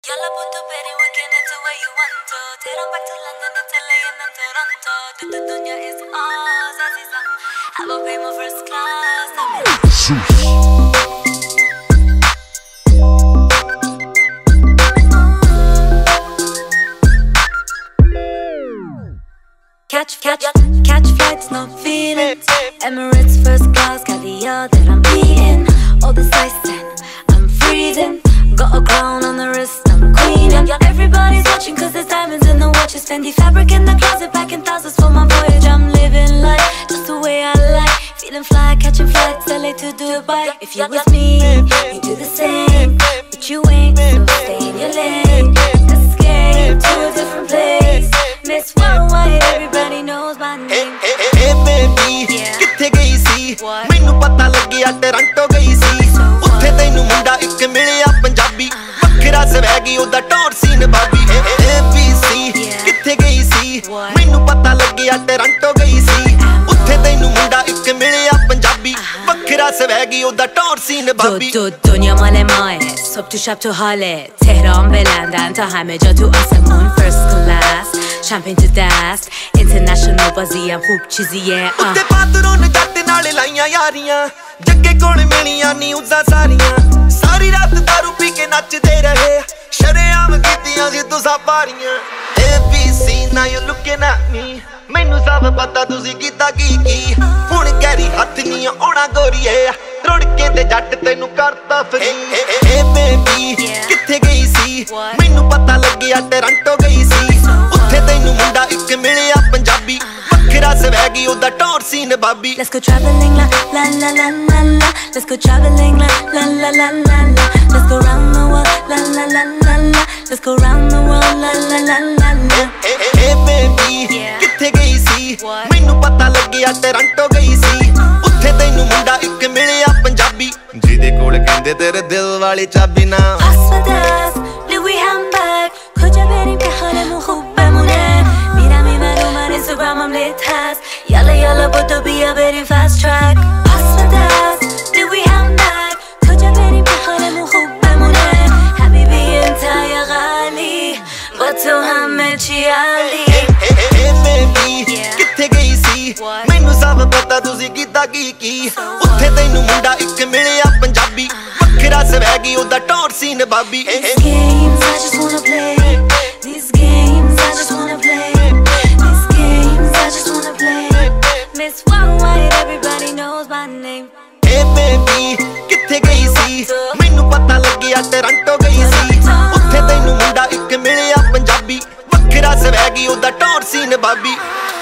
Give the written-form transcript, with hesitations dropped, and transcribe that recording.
Yalla put the berry weekend into where you want to. Take them back to London and LA and then Toronto. The dunya is ours, Aziza. I will pay my first class. Catch flights, no feelings. Emirates first class, caviar that I'm eating. All this ice and I'm freezing. Got a crown on the wrist, I'm queen. And everybody's watching cause there's diamonds in the watches. Fendi fabric in the closet, packing thousands for my voyage. I'm living life just the way I like. Feeling fly, catching flights, LA to Dubai. If you're with me, you do the same. But you ain't, so stay in your lane. Escape to a different place. Miss Worldwide, everybody knows my name. Hey baby, किथे गई सी? मैनू पता लगिया Toronto गई सी। उत्थे तैनू मुंडा इक मिलिया पंजाबी। वखरा स्वैगी ओदा टॉर सी नभाबी। ABC किथे गई सी? मैनू पता लगिया टोरंटो गई सी। उत्थे तैनू मुंडा इक मिलिया पंजाबी। वखरा स्वैगी ओदा टॉर सी नभाबी। دنیا مال ماه صبح تو شب تو حاله تهران به لندن تا همه جا تو آسمون فرست کلاس شمپین تو دست اینترنشنال بازی هم خوب چیزیه ਉੱਤੇ ਪਾਤਰੋਂ ਨੇ ਜੱਟ ਨਾਲ ਲਾਈਆਂ ਯਾਰੀਆਂ ਜੱਗੇ ਕੋਲ ਮਿਲੀਆਂ ਨਿਊਜ਼ਾਂ ਸਾਰੀਆਂ ਸਾਰੀ ਰਾਤ ਦਾਰੂ ਪੀ ਕੇ ਨੱਚਦੇ ਰਹੇ ਸ਼ਰੇਆਮ ਕੀਤੀਆਂ ਸੀ ਤੁਸਾਂ ਪਾਰੀਆਂ ABC now you looking at me ਮੈਨੂੰ ਸਭ ਪਤਾ ਤੁਸੀਂ ਕੀਤਾ ਕੀ ਹੁਣ ਗੈਰੀ ਹੱਥ ਨਹੀਂ ਆਉਣਾ ਗੋਰੀਏ ਰੁੜ ਕੇ ਤੇ ਜੱਟ ਤੈਨੂੰ ਕਰਤਾ ਫਰੀ ਏ ਬੇਬੀ ਕਿੱਥੇ ਗਈ ਸੀ ਮੈਨੂੰ ਪਤਾ ਲੱਗਿਆ ਟੋਰੰਟੋ ਗਈ ਸੀ ਉੱਥੇ ਤੈਨੂੰ ਮੁੰਡਾ ਇੱਕ ਮਿਲਿਆ ਪੰਜਾਬੀ ਵੱਖਰਾ ਸਵੈਗੀ ਉਹਦਾ ਟੌਰ ਸੀ ਨਬਾਬੀ Let's go traveling la la la la la la Let's go traveling la la la la la la Let's go round the world la la la la la Let's go round the world la la la la la Hey baby ਕਿੱਥੇ ਗਈ ਸੀ ਮੈਨੂੰ ਪਤਾ ਲੱਗਿਆ Toronto ਗਈ ਸੀ ਉੱਥੇ ਤੈਨੂੰ ਮੁੰਡਾ ਇੱਕ ਮਿਲਿਆ ਪੰਜਾਬੀ ਜਿਹਦੇ ਕੋਲ ਕਹਿੰਦੇ ਤੇਰੇ ਦਿਲ ਵਾਲੀ ਚਾਬੀ ਨਾ Asmadas, Louis handbag کجا بریم که حالمون خوب بمونه میرم این من اینستاگرامم لیت هست یالا یالا بدو بیا بریم fast track Asmadas, Louis handbag کجا بریم که حالمون خوب بمونه حبیبی انت یا غالی با تو همه چی عالی Hey baby ਕਿੱਥੇ ਗਈ ਸੀ ਮੈਨੂੰ ਸਭ ਪਤਾ ਤੁਸੀਂ ਕੀਤਾ ਕੀ ਉੱਥੇ ਤੈਨੂੰ ਮੁੰਡਾ ਇੱਕ ਮਿਲਿਆ ਪੰਜਾਬੀ ਵੱਖਰਾ ਸਵੈਗੀ ਉਹਦਾ ਟੌਰ ਸੀ ਨਬਾਬੀ These games I just wanna play These games I just wanna play These games I just wanna play Miss Worldwide everybody knows my name Hey baby ਕਿੱਥੇ ਗਈ ਸੀ ਮੈਨੂੰ ਪਤਾ ਲੱਗਿਆ ਟੋਰੰਟੋ ਗਈ ਸੀ ਉੱਥੇ ਤੈਨੂੰ ਮੁੰਡਾ ਇੱਕ ਮਿਲਿਆ ਪੰਜਾਬੀ ਵੱਖਰਾ ਸਵੈਗੀ ਉਹਦਾ ਟੌਰ ਸੀ ਨਬਾਬੀ